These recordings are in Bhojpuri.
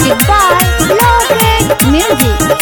Music by Loaded Music.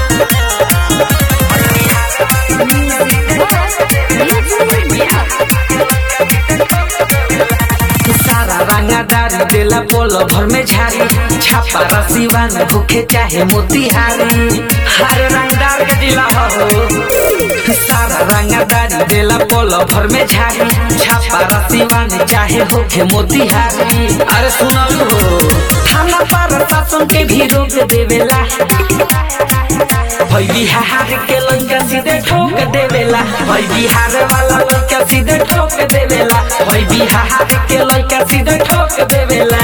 सारा रंगादारी देला पोलो भर में झारी छापा रसीवा में भूखे चाहे मोतिहारी हर रंगदार के दिला हो सारा रंगादारी देला पोलो भर में झारी छापा रसीवा में चाहे होके मोतिहारी अरे सुनल हो थाना पर शासन के भी रोक देवेला भाई बिहार के लड़का सीधे ठोक देवेला भाई बिहार वाला लड़का सीधे ठोक देवेला भाई बिहार के लड़का सीधे ठोक देवेला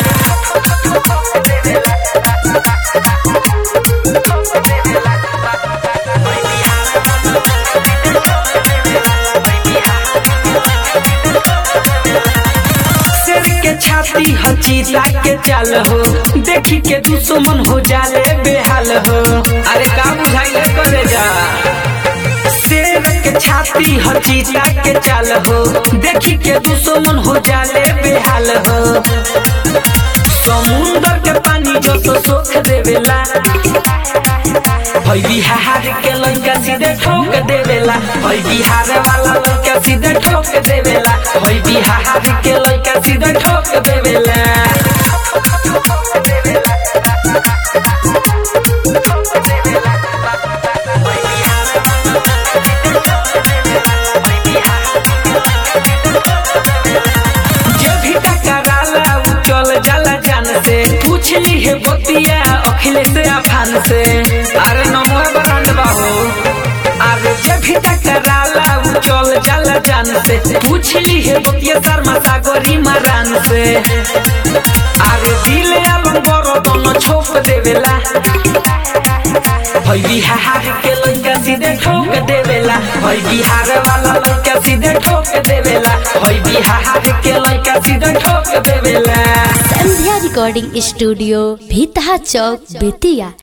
शेर के छाती हचीता के चाल हो देखी के दुश्मन हो जाले बेहाल हो अरे का बुझाइले करे जा शेर के छाती हचीता के चाल हो देखी के दुश्मन हो जाले बेहाल हो समुंदर के पानी जो सोख देवेला भाई बिहार के लड़का सीधे ठोक देवेला भाई बिहार वाला लड़का सीधे ठोक देवेला भाई बिहार के लड़का सीधे ठोक देवेला जे भी टकराला उ चल जाला जान से पूछली है बतिया अखिलेश अफान से अरे नमो बरान बाबू अरे जे भी टकराला उ चल जाला जान से पूछली है बतिया शर्मा सागरी मरान से अरे दिल आलम बरो दोनों छोप देवेला भाई बिहार के लड़का सीधे ठोक देवेला भाई बिहार वाला लड़का सीधे ठोक देवेला भाई बिहार के लड़का सीधे ठोक देवेला संध्या रिकॉर्डिंग स्टूडियो भीतहा चौक बेतिया।